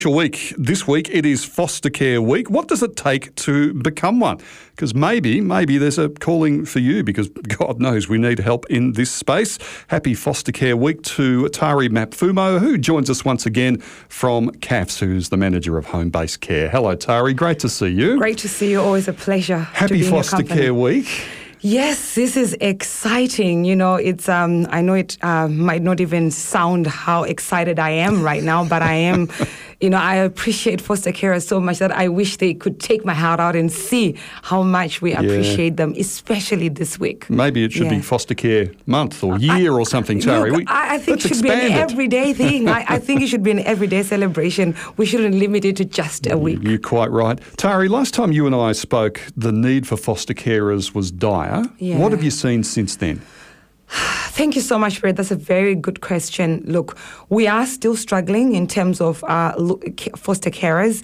Week. This week it is Foster Care Week. What does it take to become one? Because maybe there's a calling for you, because God knows we need help in this space. Happy Foster Care Week to Tari Mapfumo, who joins us once again from CAFS, who's the manager of home-based care. Hello, Tari. Great to see you. Great to see you. Always a pleasure. Happy Foster Care Week. Yes, this is exciting. You know, it's I know it might not even sound how excited I am right now, but I am. You know, I appreciate foster carers so much that I wish they could take my heart out and see how much we appreciate them, especially this week. Maybe it should be Foster Care Month or Year or something, Tari. Look, I think it should be an everyday thing. I think it should be an everyday celebration. We shouldn't limit it to just a week. You're quite right. Tari, last time you and I spoke, the need for foster carers was dire. Yeah. What have you seen since then? Thank you so much, Brett. That's a very good question. Look, we are still struggling in terms of foster carers.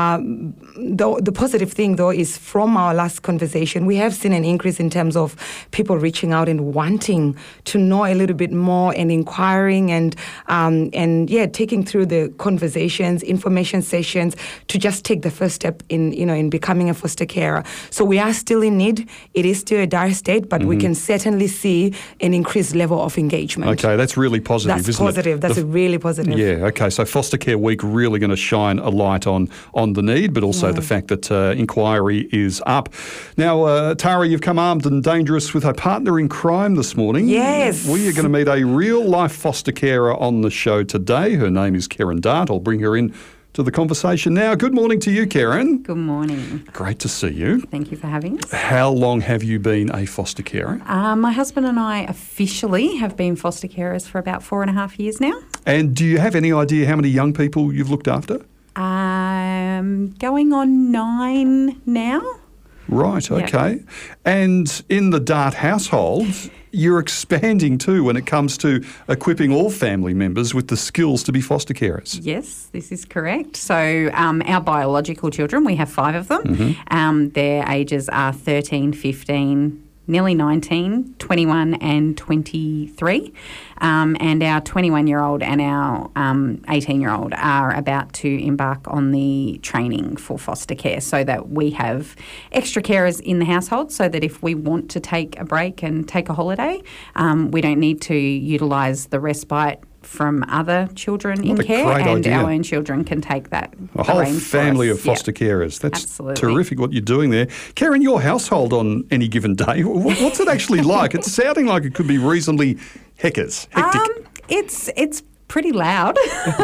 The positive thing, though, is from our last conversation, we have seen an increase in terms of people reaching out and wanting to know a little bit more and inquiring and taking through the conversations, information sessions to just take the first step in becoming a foster carer. So we are still in need. It is still a dire state, but we can certainly see an increased level of engagement. Okay, that's really positive, isn't it? That's really positive. Yeah, okay. So Foster Care Week really going to shine a light on the need, but also the fact that inquiry is up. Now, Tara, you've come armed and dangerous with a partner in crime this morning. Yes. We are going to meet a real-life foster carer on the show today. Her name is Karen Dart. I'll bring her in to the conversation now. Good morning to you, Karen. Good morning. Great to see you. Thank you for having us. How long have you been a foster carer? My husband and I officially have been foster carers for about 4.5 years now. And do you have any idea how many young people you've looked after? Going on 9 now. Right, okay. Yep. And in the Dart household, you're expanding too when it comes to equipping all family members with the skills to be foster carers. Yes, this is correct. So our biological children, we have 5 of them. Their ages are 13, 15, nearly 19, 21 and 23. And our 21-year-old and our 18-year-old are about to embark on the training for foster care so that we have extra carers in the household so that if we want to take a break and take a holiday, we don't need to utilise the respite from other children in care, and our own children can take that. A whole family of foster carers. That's absolutely terrific what you're doing there. Karen, your household on any given day, what's it actually like? It's sounding like it could be reasonably hectic. It's pretty loud,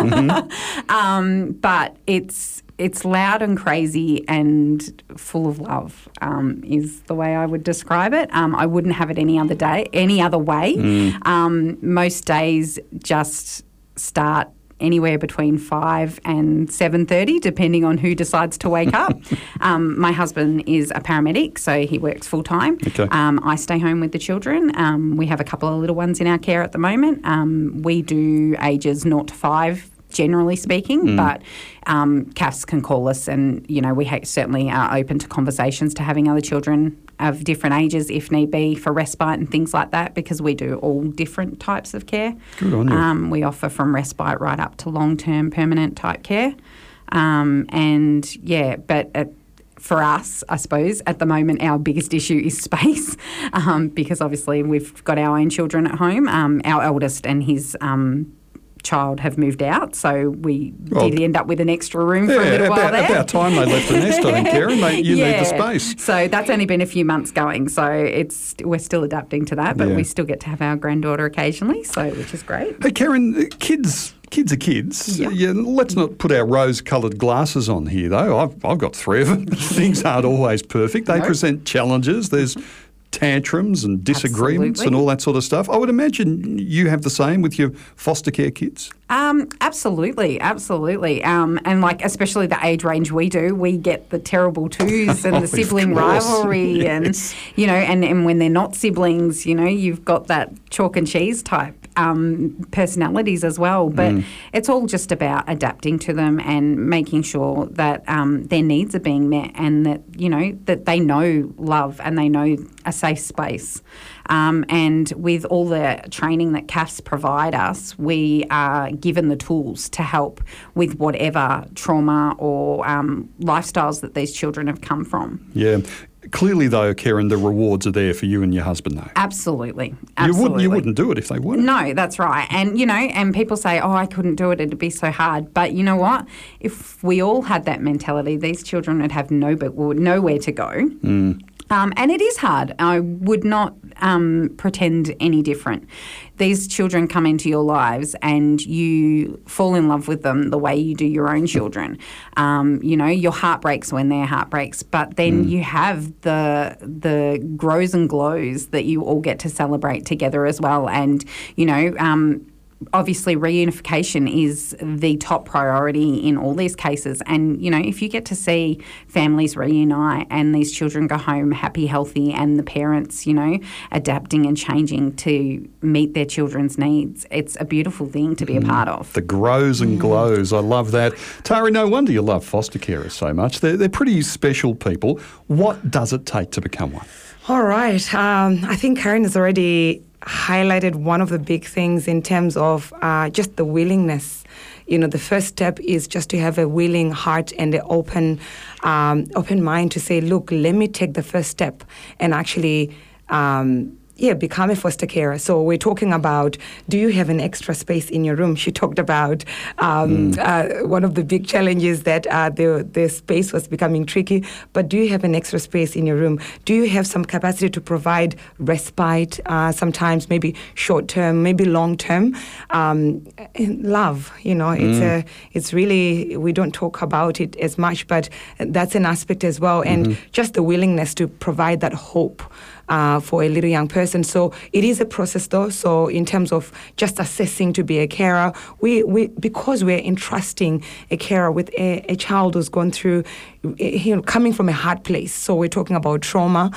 but it's loud and crazy and full of love, is the way I would describe it. I wouldn't have it any other way. Most days just start anywhere between 5 and 7:30, depending on who decides to wake up. My husband is a paramedic, so he works full time. Okay. I stay home with the children. We have a couple of little ones in our care at the moment. We do ages 0 to 5, generally speaking, but CAFS can call us and, we certainly are open to conversations to having other children of different ages if need be for respite and things like that, because we do all different types of care. Good on you. We offer from respite right up to long-term permanent type care. For us, I suppose, at the moment, our biggest issue is space because obviously we've got our own children at home. Our eldest and his child have moved out, so we did end up with an extra room for a little while there. About time they left the nest, I think, Karen. You need the space. So that's only been a few months going, so we're still adapting to that, but we still get to have our granddaughter occasionally, which is great. Hey, Karen, kids are kids. Yeah, let's not put our rose-coloured glasses on here, though. I've got 3 of them. Things aren't always perfect. They present challenges. There's tantrums and disagreements and all that sort of stuff. I would imagine you have the same with your foster care kids. Absolutely. And especially the age range we do, we get the terrible twos and the sibling rivalry and, and when they're not siblings, you've got that chalk and cheese type personalities as well. But it's all just about adapting to them and making sure that their needs are being met, and that, you know, that they know love and they know a safe space. And with all the training that CAFS provide us, we are given the tools to help with whatever trauma or lifestyles that these children have come from. Yeah. Clearly, though, Karen, the rewards are there for you and your husband, though. Absolutely. You wouldn't do it if they weren't. No, that's right. And, you know, and people say, oh, I couldn't do it, it'd be so hard. But you know what? If we all had that mentality, these children would have nowhere to go. And it is hard. I would not pretend any different. These children come into your lives and you fall in love with them the way you do your own children. You know, your heart breaks when their heart breaks, but then you have the grows and glows that you all get to celebrate together as well. And, you know, obviously reunification is the top priority in all these cases. And, you know, if you get to see families reunite and these children go home happy, healthy, and the parents, you know, adapting and changing to meet their children's needs, it's a beautiful thing to be a part of. The grows and glows. I love that. Tari, no wonder you love foster carers so much. They're pretty special people. What does it take to become one? All right. I think Karen has already highlighted one of the big things in terms of just the willingness. You know, the first step is just to have a willing heart and an open mind to say, look, let me take the first step and actually become a foster carer. So we're talking about, do you have an extra space in your room? She talked about one of the big challenges that the space was becoming tricky, but do you have an extra space in your room? Do you have some capacity to provide respite, sometimes maybe short-term, maybe long-term? Love, you know, it's really, we don't talk about it as much, but that's an aspect as well. And just the willingness to provide that hope for a little young person. So it is a process though. So in terms of just assessing to be a carer, we because we're entrusting a carer with a child who's gone through, you know, coming from a hard place. So we're talking about trauma.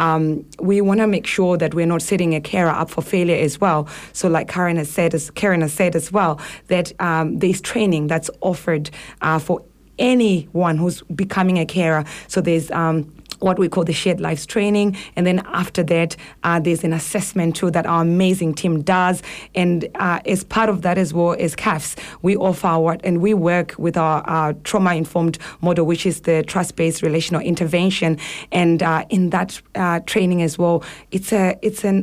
We want to make sure that we're not setting a carer up for failure as well. So like Karen has said as well, that there's training that's offered for anyone who's becoming a carer. So there's what we call the shared lives training, and then after that there's an assessment too that our amazing team does, and as part of that as well as CAFS, we offer and we work with our trauma-informed model, which is the trust-based relational intervention, and in that training as well, it's an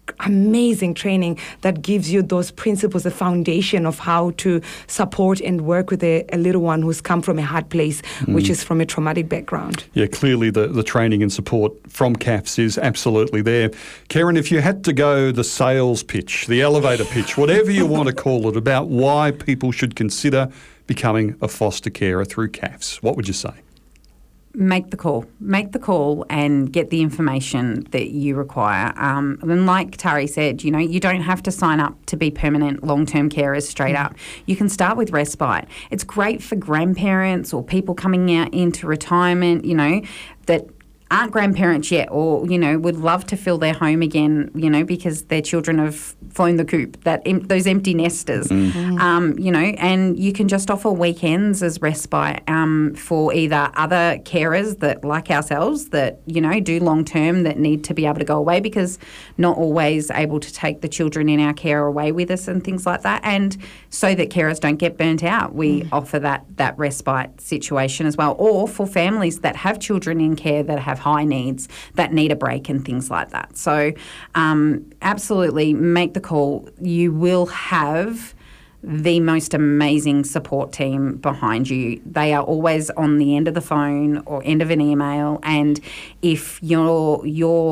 amazing training that gives you those principles, the foundation of how to support and work with a little one who's come from a hard place, which is from a traumatic background. Yeah, clearly the training and support from CAFS is absolutely there. Karen, if you had to go the sales pitch, the elevator pitch, whatever you want to call it, about why people should consider becoming a foster carer through CAFS, what would you say? Make the call and get the information that you require. And like Tari said, you know, you don't have to sign up to be permanent long-term carers straight up. You can start with respite. It's great for grandparents or people coming out into retirement, you know, that aren't grandparents yet, or, you know, would love to fill their home again, you know, because their children have flown the coop, those empty nesters, you know, and you can just offer weekends as respite for either other carers that, like ourselves, that, you know, do long term, that need to be able to go away, because not always able to take the children in our care away with us and things like that, and so that carers don't get burnt out, we offer that respite situation as well, or for families that have children in care that have high needs, that need a break and things like that. So absolutely make the call. You will have the most amazing support team behind you. They are always on the end of the phone or end of an email, and if your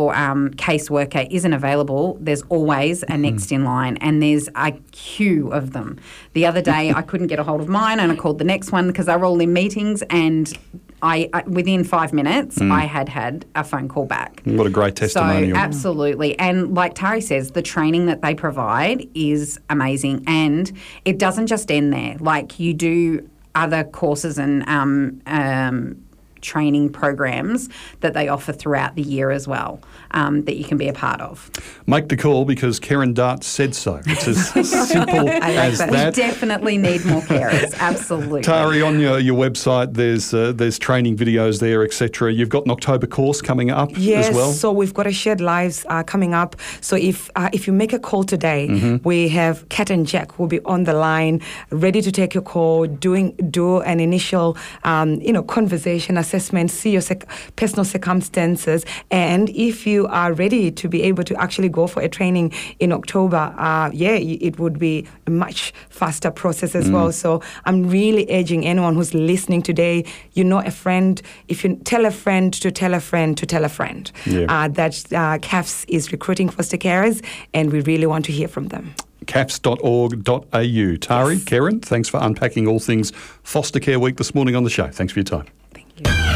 caseworker isn't available, there's always a next in line, and there's a queue of them. The other day I couldn't get a hold of mine, and I called the next one because they were all in meetings, and I within 5 minutes, I had a phone call back. What a great testimonial. So, absolutely. And like Tari says, the training that they provide is amazing. And it doesn't just end there. Like, you do other courses and training programs that they offer throughout the year as well, that you can be a part of. Make the call because Karen Dart said so. It's as simple as that. We definitely need more carers, absolutely. Tari, on your website, there's training videos there, etc. You've got an October course coming up as well? Yes, so we've got a Shared Lives coming up. So if you make a call today, we have Kat and Jack who will be on the line, ready to take your call, do an initial conversation, assessment, see your personal circumstances, and if you are ready to be able to actually go for a training in October, it would be a much faster process as well. So I'm really urging anyone who's listening today, a friend, if you tell a friend to tell a friend to tell a friend that CAFS is recruiting foster carers, and we really want to hear from them. CAFS.org.au. Tari, Karen, thanks for unpacking all things Foster Care Week this morning on the show. Thanks for your time. Thank you.